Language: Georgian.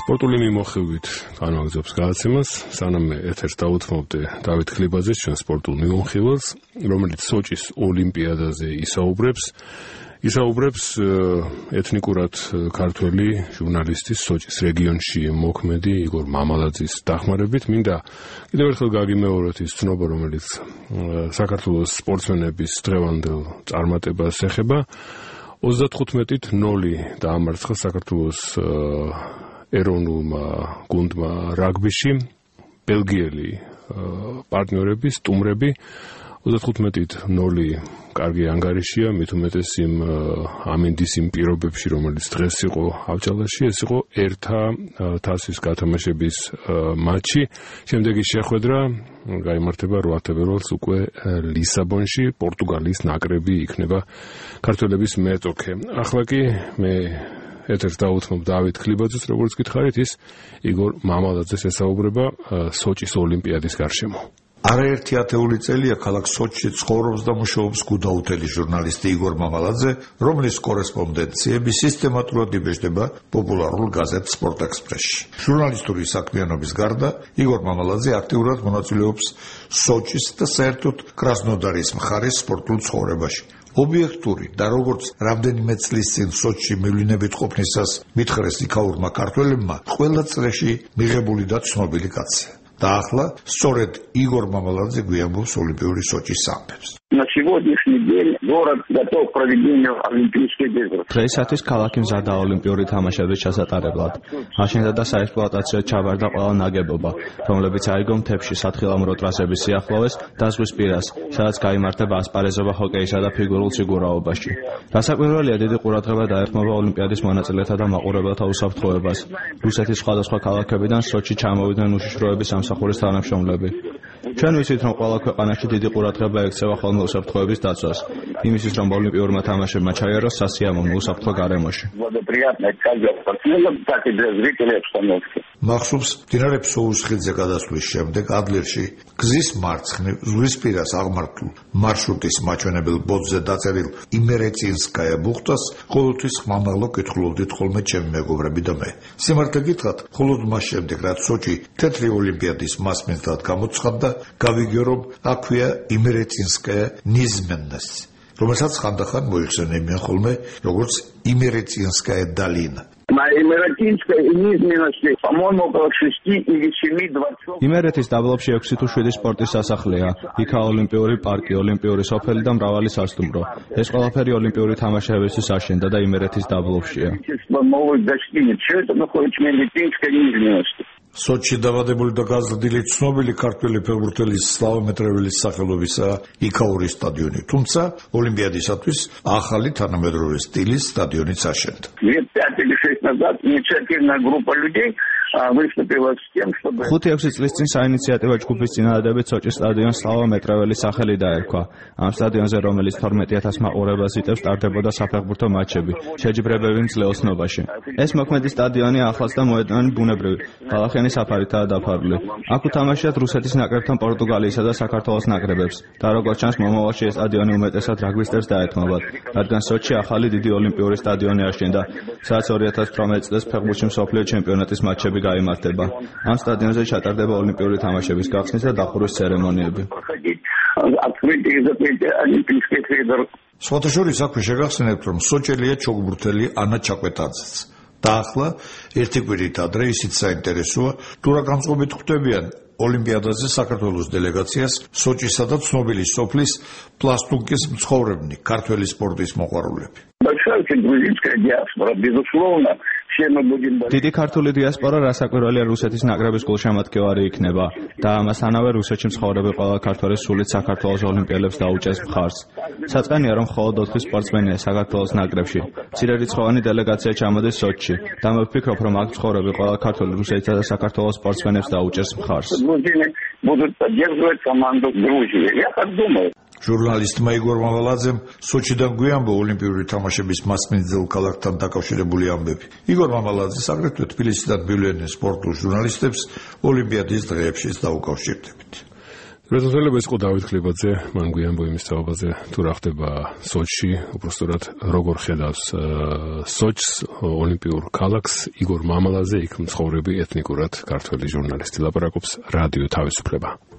სპორტული მიმოხილვით განვაგრძობს გადაცემას, სანამ ეთერს დაუთმობდე დავით ქლიბაძეს ჩვენ სპორტულ მიმოხილველს, რომელიც სოჭის ოლიმპიადაზე ისაუბრებს ეთნიკურად ქართველი ჟურნალისტის სოჭის რეგიონში მოქმედი იგორ მამალაძის დახმარებით. მინდა კიდევ ერთხელ გაგიმეოროთ ის ცნობა, რომელიც საქართველოს სპორტსმენების დღევანდელ წარმატებას ეხება. 35-0 დაამარცხა საქართველოს ეროვნულმა გუნდმა რაგბიში ბელგიელი პარტნიორები, სტუმრები. 35-0 კარგი ანგარიშია, მით უმეტეს იმ ამინდის იმ პირობებში, რომელიც დღეს იყო ავჭალაში, ეს იყო ერთა თასის გათამაშების მატჩი. შემდეგი შეხვედრა გაიმართება 8 თებერვალს უკვე ლისაბონში, პორტუგალიის ნაკრები იქნება ქართველების მეტოქე. ახლა კი მე ეთერს დაუთმობ დავით ქლიბაძეს, როგორც გითხარით, ის იგორ მამალაძეს ესაუბრება სოჭის ოლიმპიადის გარშემო. არაერთი ათეული წელია ქალაქ სოჭში ცხოვრობს და მუშაობს გუდაუთელი ჟურნალისტი იგორ მამალაძე, რომლის კორესპონდენციები სისტემატურად იბეჭდება პოპულარულ გაზეთ სპორტ ექსპრესში. ჟურნალისტური საქმიანობის გარდა იგორ მამალაძე აქტიურად მონაწილეობს სოჭის და საერთოდ კრასნოდარის მხარის სპორტულ ცხოვრებაში. ობიექტური და როგორც რამდენიმე წლის წინ სოჭში მივლინებით ყოფნისას მითხრეს იქაურმა ქართველებმა, ყველა წრეში მიღებული და ცნობილი კაცია. და ახლა სწორედ იგორ მამალაძე გვიამბობს ოლიმპიური სოჭის ამბებს. На сегодняшний день город готов к проведению Олимпийских игр. დღეისათვის ქალაქი მზადაა ოლიმპიური თამაშების ჩასატარებლად. აშენდა და საექსპლუატაციოდ ჩავარდა ყველა ნაგებობა, რომლებიც აიგო მთებში სათხილამურო ტრასების სიახლოვეს და ზღვის პირას, სადაც გაიმართება ასპარეზობა ჰოკეისა და ფიგურულ სიგურაობაში. რასაკვირველია, დიდი ყურადღება დაეთმობა ოლიმპიადის მონაწილეთა და მაყურებელთა უსაფრთხოებას. რუსეთის სხვადასხვა ქალაქებიდან სოჭში ჩამოვიდნენ უშიშროების სამსახურის თანამშრომლები. ჩვენ ვიცით, რომ ყველა ქვეყანაში დიდი ყურადღება ექცევა ხოლმე უსაფრთხოების დაცვას. იმისთვის, რომ ოლიმპიურმა თამაშებმა ჩაიაროს სასიამოვნო უსაფრთხო გარემოში. მახსოვს, მდინარე ფსოუს ხიდზე გადასვლის შემდეგ ადლერში გზის მარცხნივ ზღვისპირას აღმართულ მარშრუტის მაჩვენებელ ბოძზე დაწერილ იმერეცინსკაია ბუხტას ყოველთვის ხმამაღლა კითხულობდით ხოლმე ჩემი მეგობრები და მე. სიმართლე გითხრათ, მხოლოდ მას შემდეგ, რაც სოჭი თეთრი ოლიმპიადის მასპინძლად გამოცხადდა, გავიგე, რომ აქვეა იმერეცინსკაია ნიზმენნასი, რომელსაც ხანდახან მოიხსენებიან ხოლმე როგორც იმერეცინსკაია დალინა. იმერეთის დაბლობში 6 თუ 7 სპორტის სასახლეა. იქაა ოლიმპიური პარკი, ოლიმპიური სოფელი და მრავალი სასტუმრო. ეს ყველაფერი ოლიმპიური თამაშებისთვის აშენდა და იმერეთის დაბლობშია. სოჭში დაბადებული და გაზრდილი ცნობილი ქართველი ფეხბურთელის სლავა მეტრეველის სახელობისაა იქაურის სტადიონი, თუმცა ოლიმპიადისათვის ახალი თანამედროვე სტილის სტადიონიც აშენდა. 5-6 წლის წინ საინიციატივო ჯგუფის წინადადებით სოჭის სტადიონს სლავა მეტრეველის სახელი დაერქვა. ამ სტადიონზე, რომელიც 12,000 მაყურებელს იტევს, ტარდებოდა საფეხბურთო მატჩები, შეჯიბრებები მძლეოსნობაში. ეს მოქმედი სტადიონი ახლაც და მოედანი ბუნებრივი, ბალახიანი საფარითაა დაფარული. აქ უთამაშიათ რუსეთის ნაკრებთან პორტუგალიისა და საქართველოს ნაკრებებს და როგორც ჩანს, მომავალში ეს სტადიონი უმეტესად რაგბისტებს დაეთმობათ, რადგან სოჭში ახალი დიდი ოლიმპიური სტადიონი აშენდა, სადაც 2018 წელს ფეხბურთში მსოფლიო ჩემპიონატის მატჩები გაიმართება. ამ სტადიონზე ჩატარდება ოლიმპიური თამაშების გახსნის და დახურვის ცერემონიები. სხვათა შორის აქვე შეგახსენებთ, რომ სოჭელია ჩოგბურთელი ანა ჩაკვეტაძეც. და ახლა ერთი კვირით ადრე ისიც საინტერესოა, თუ რა განწყობით ხვდებიან ოლიმპიადაზე საქართველოს დელეგაციას სოჭისა და ცნობილი სოფლის პლასტუნკის მცხოვრებნი, ქართველი სპორტის მოყვარულები. დიდი ქართული დიასპორა რასაკვირველია რუსეთის ნაკრების გულშემატკივარი იქნება და ამასთანავე რუსეთში მცხოვრები ყველა ქართველი სულით საქართველოს ოლიმპიელებს დაუჭერს მხარს. საწყენია, რომ მხოლოდ 4 სპორტსმენია საქართველოს ნაკრებში. მცირერიცხოვანი დელეგაცია ჩამოდის სოჭში და მე ვფიქრობ, რომ აქ მცხოვრები ყველა ქართველი რუსეთსა და საქართველოს სპორტსმენებს დაუჭერს მხარს. ჟურნალისტმა იგორ მამალაძემ სოჭიდან გვიამბო ოლიმპიური თამაშების მასპინძელ ქალაქთან დაკავშირებული ამბები. იგორ მამალაძეს აგრეთვე თბილისიდან მივლენენ სპორტულ ჟურნალისტებს ოლიმპიადის დღეებშიც დაუკავშირდებით. რეზოლუცია იყო დავით ხლებაძე, მან გვიანბო იმის თაობაზე, თუ რა ხდება სოჩში, უბრალოდ როგორ ხედავს სოჩს, ოლიმპიურ ქალაქს, იგორ მამალაძე, იქ მცხოვრები ეთნიკურად ქართველი ჟურნალისტი ლაპარაკობს რადიო თავისუფლება.